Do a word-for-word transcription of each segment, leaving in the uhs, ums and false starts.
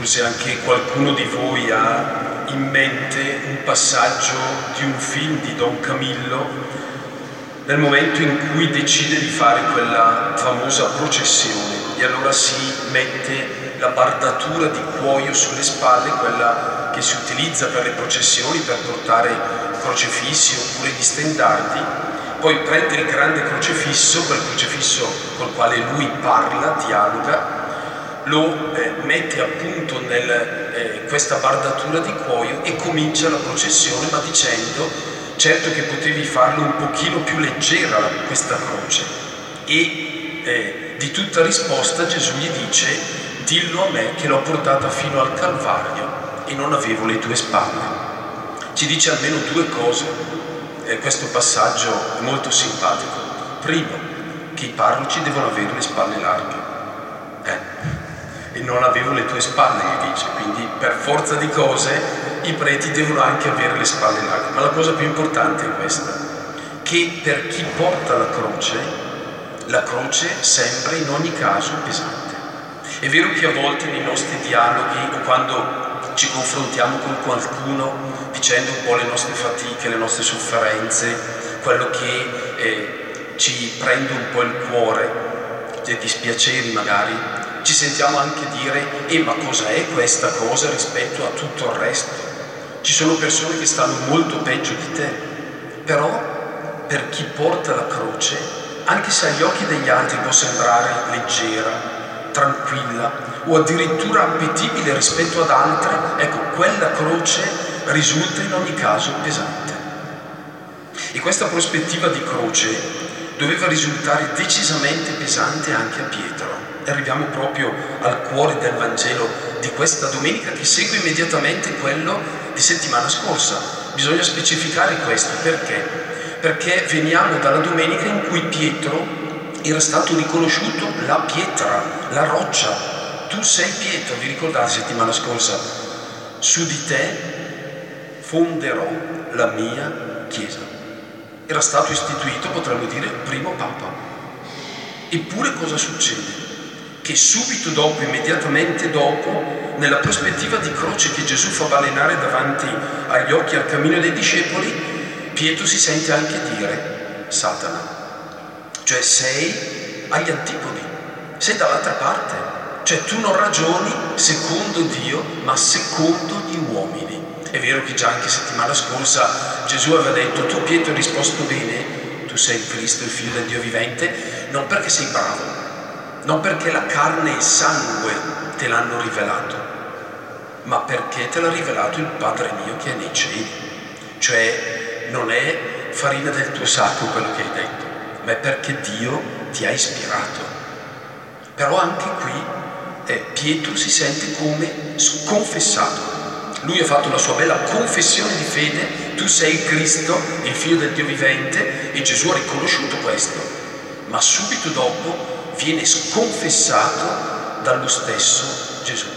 Forse anche qualcuno di voi ha in mente un passaggio di un film di Don Camillo, nel momento in cui decide di fare quella famosa processione e allora si mette la bardatura di cuoio sulle spalle, quella che si utilizza per le processioni per portare crocefissi oppure gli stendardi, poi prende il grande crocefisso, quel crocefisso col quale lui parla, dialoga, lo eh, mette appunto nel eh, questa bardatura di cuoio e comincia la processione, ma dicendo: certo che potevi farlo un pochino più leggera questa croce. E eh, di tutta risposta Gesù gli dice: dillo a me che l'ho portata fino al Calvario e non avevo le tue spalle. Ci dice almeno due cose, eh, questo passaggio è molto simpatico. Primo, che i parroci devono avere le spalle larghe, eh. e non avevo le tue spalle, gli dice, quindi per forza di cose i preti devono anche avere le spalle larghe. Ma la cosa più importante è questa, che per chi porta la croce, la croce sembra in ogni caso pesante. È vero che a volte nei nostri dialoghi o quando ci confrontiamo con qualcuno dicendo un po' le nostre fatiche, le nostre sofferenze, quello che eh, ci prende un po' il cuore, dei dispiaceri magari, ci sentiamo anche dire: eh ma cosa è questa cosa rispetto a tutto il resto? Ci sono persone che stanno molto peggio di te. Però per chi porta la croce, anche se agli occhi degli altri può sembrare leggera, tranquilla o addirittura appetibile rispetto ad altre, ecco, quella croce risulta in ogni caso pesante. E questa prospettiva di croce doveva risultare decisamente pesante anche a Pietro. Arriviamo proprio al cuore del Vangelo di questa domenica, che segue immediatamente quello di settimana scorsa. Bisogna specificare questo perché? Perché veniamo dalla domenica in cui Pietro era stato riconosciuto la pietra, la roccia. Tu sei Pietro, vi ricordate settimana scorsa? Su di te fonderò la mia chiesa. Era stato istituito, potremmo dire, primo papa. Eppure cosa succede? Che subito dopo, immediatamente dopo, nella prospettiva di croce che Gesù fa balenare davanti agli occhi al cammino dei discepoli, Pietro si sente anche dire: Satana, cioè sei agli antipodi, sei dall'altra parte, cioè tu non ragioni secondo Dio ma secondo gli uomini. È vero che già anche settimana scorsa Gesù aveva detto: tu Pietro hai risposto bene, tu sei il Cristo, il figlio del Dio vivente, non perché sei bravo, non perché la carne e il sangue te l'hanno rivelato, ma perché te l'ha rivelato il Padre mio che è nei cieli. Cioè non è farina del tuo sacco quello che hai detto, ma è perché Dio ti ha ispirato. Però anche qui eh, Pietro si sente come sconfessato. Lui ha fatto la sua bella confessione di fede: tu sei il Cristo, il figlio del Dio vivente, e Gesù ha riconosciuto questo, ma subito dopo viene sconfessato dallo stesso Gesù.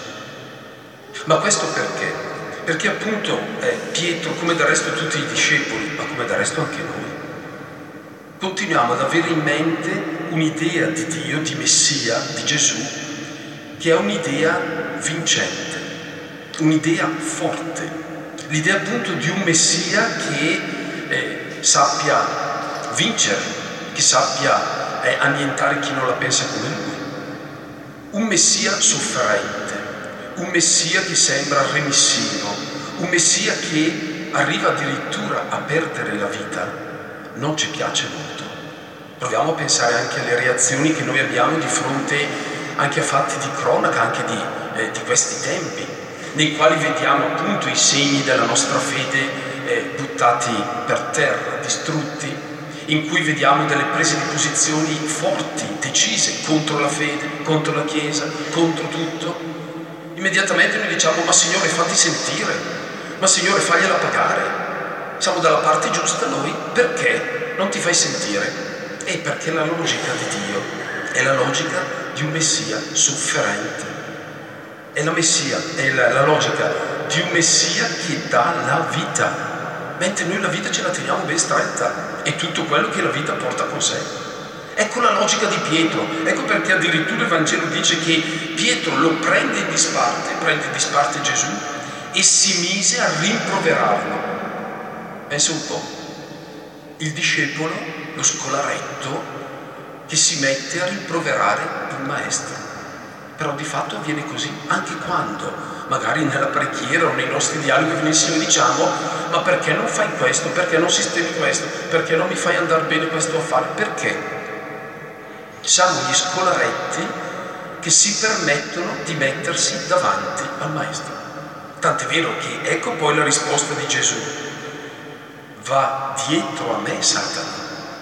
Ma questo perché? Perché appunto eh, Pietro, come del resto tutti i discepoli, ma come del resto anche noi, continuiamo ad avere in mente un'idea di Dio, di Messia, di Gesù, che è un'idea vincente, un'idea forte, l'idea appunto di un Messia che eh, sappia vincere, che sappia eh, annientare chi non la pensa come lui, un Messia sofferente, un Messia che sembra remissivo, un Messia che arriva addirittura a perdere la vita. Non ci piace molto. Proviamo a pensare anche alle reazioni che noi abbiamo di fronte anche a fatti di cronaca, anche di, eh, di questi tempi, nei quali vediamo appunto i segni della nostra fede eh, buttati per terra, distrutti, in cui vediamo delle prese di posizioni forti, decise, contro la fede, contro la Chiesa, contro tutto. Immediatamente noi diciamo: ma Signore, fatti sentire, ma Signore, fagliela pagare, siamo dalla parte giusta noi, perché non ti fai sentire? E perché la logica di Dio è la logica di un Messia sofferente, è la, messia, è la, la logica di un Messia che dà la vita, mentre noi la vita ce la teniamo ben stretta, e tutto quello che la vita porta con sé. Ecco la logica di Pietro, ecco perché addirittura il Vangelo dice che Pietro lo prende in disparte, prende in disparte Gesù e si mise a rimproverarlo. Pensa un po', il discepolo, lo scolaretto, che si mette a rimproverare il maestro. Però di fatto avviene così, anche quando, magari nella preghiera o nei nostri dialoghi con il Signore diciamo: ma perché non fai questo? Perché non sistemi questo? Perché non mi fai andare bene questo affare? Perché? Siamo gli scolaretti che si permettono di mettersi davanti al maestro. Tant'è vero che ecco poi la risposta di Gesù: va dietro a me, Satana.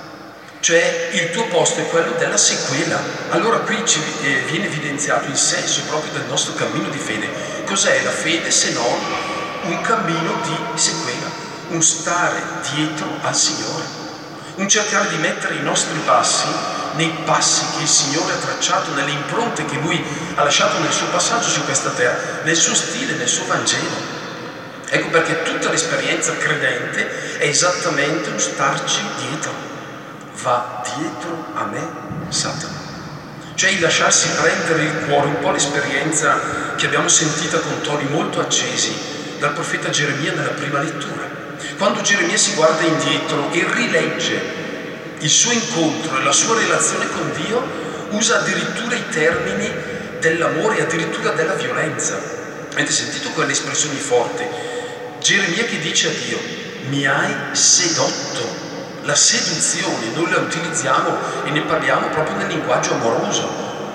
Cioè il tuo posto è quello della sequela. Allora qui ci eh, viene evidenziato il senso proprio del nostro cammino di fede. Cos'è la fede se non un cammino di sequela, un stare dietro al Signore, un cercare di mettere i nostri passi nei passi che il Signore ha tracciato, nelle impronte che Lui ha lasciato nel suo passaggio su questa terra, nel suo stile, nel suo Vangelo. Ecco perché tutta l'esperienza credente è esattamente un starci dietro. Va dietro a me, Satana. Cioè il lasciarsi prendere il cuore, un po' l'esperienza che abbiamo sentita con toni molto accesi dal profeta Geremia nella prima lettura. Quando Geremia si guarda indietro e rilegge il suo incontro e la sua relazione con Dio, usa addirittura i termini dell'amore e addirittura della violenza. Avete sentito quelle espressioni forti? Geremia che dice a Dio: mi hai sedotto. La seduzione noi la utilizziamo e ne parliamo proprio nel linguaggio amoroso.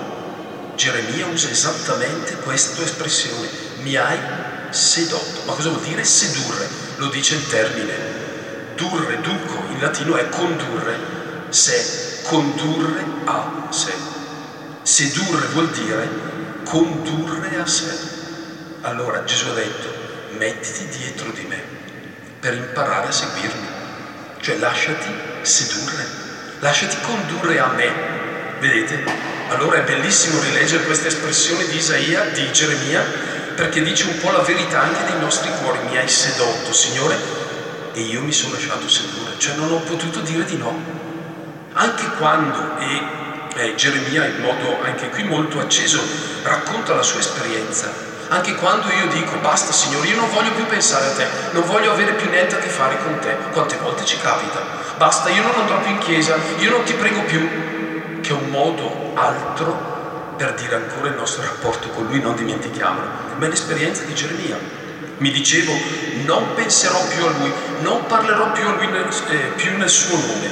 Geremia usa esattamente questa espressione: mi hai sedotto. Ma cosa vuol dire sedurre? Lo dice il termine durre, duco, in latino è condurre sé, condurre a sé. Sedurre vuol dire condurre a sé. Allora Gesù ha detto: mettiti dietro di me per imparare a seguirmi. Cioè lasciati sedurre, lasciati condurre a me. Vedete? Allora è bellissimo rileggere questa espressione di Isaia, di Geremia, perché dice un po' la verità anche dei nostri cuori. Mi hai sedotto, Signore, e io mi sono lasciato sedurre. Cioè non ho potuto dire di no. Anche quando, e eh, Geremia in modo anche qui molto acceso racconta la sua esperienza, anche quando io dico: basta Signore, io non voglio più pensare a te, non voglio avere più niente a che fare con te. Quante volte ci capita? Basta, io non andrò più in chiesa, io non ti prego più. Che è un modo altro per dire ancora il nostro rapporto con Lui, non dimentichiamolo. Ma è l'esperienza di Geremia. Mi dicevo: non penserò più a Lui, non parlerò più a Lui nel, eh, più nel suo nome.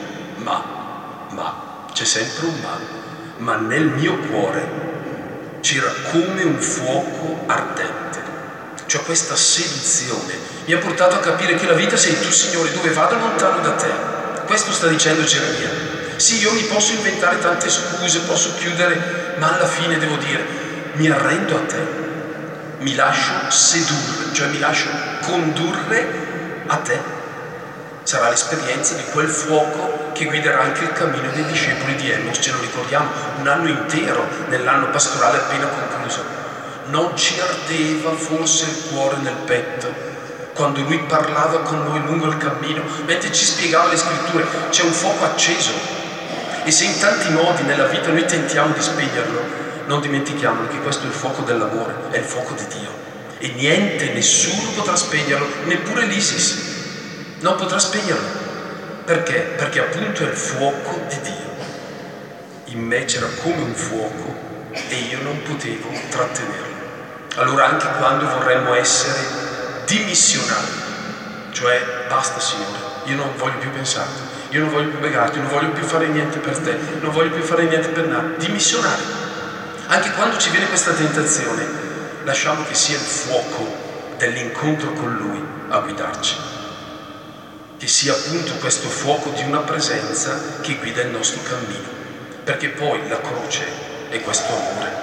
Ma, ma, c'è sempre un ma, ma nel mio cuore c'era come un fuoco ardente. Cioè questa seduzione mi ha portato a capire che la vita sei tu, Signore, dove vado lontano da te. Questo sta dicendo Geremia. Sì, io mi posso inventare tante scuse, posso chiudere, ma alla fine devo dire: mi arrendo a te, mi lascio sedurre, cioè mi lascio condurre a te. Sarà l'esperienza di quel fuoco che guiderà anche il cammino dei discepoli di Emmaus, ce lo ricordiamo, un anno intero nell'anno pastorale appena concluso. Non ci ardeva forse il cuore nel petto quando Lui parlava con noi lungo il cammino, mentre ci spiegava le scritture? C'è un fuoco acceso, e se in tanti modi nella vita noi tentiamo di spegnerlo, non dimentichiamo che questo è il fuoco dell'amore, è il fuoco di Dio, e niente, nessuno potrà spegnerlo, neppure l'ISIS non potrà spegnerlo. Perché? Perché appunto è il fuoco di Dio. In me c'era come un fuoco e io non potevo trattenerlo. Allora anche quando vorremmo essere dimissionari, cioè basta Signore, io non voglio più pensarti, io non voglio più pregarti, non voglio più fare niente per te, non voglio più fare niente per noi, dimissionari. Anche quando ci viene questa tentazione, lasciamo che sia il fuoco dell'incontro con Lui a guidarci. Che sia appunto questo fuoco di una presenza che guida il nostro cammino, perché poi la croce è questo amore.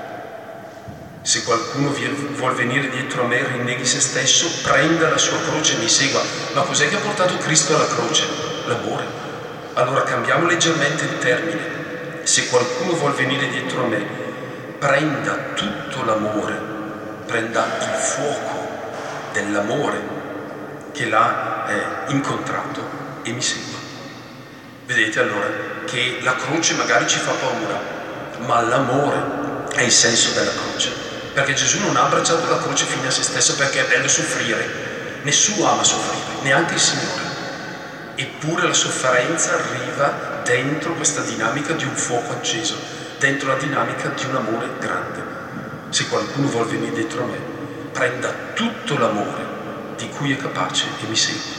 Se qualcuno vuol venire dietro a me, rinneghi se stesso, prenda la sua croce e mi segua. Ma cos'è che ha portato Cristo alla croce? L'amore. Allora cambiamo leggermente il termine. Se qualcuno vuol venire dietro a me, prenda tutto l'amore, prenda il fuoco dell'amore che l'ha eh, incontrato e mi segua. Vedete allora, che la croce magari ci fa paura, ma l'amore è il senso della croce, perché Gesù non ha abbracciato la croce fino a se stesso perché è bello soffrire, nessuno ama soffrire, neanche il Signore. Eppure la sofferenza arriva dentro questa dinamica di un fuoco acceso, dentro la dinamica di un amore grande. Se qualcuno vuol venire dentro me, prenda tutto l'amore di cui è capace e mi segua.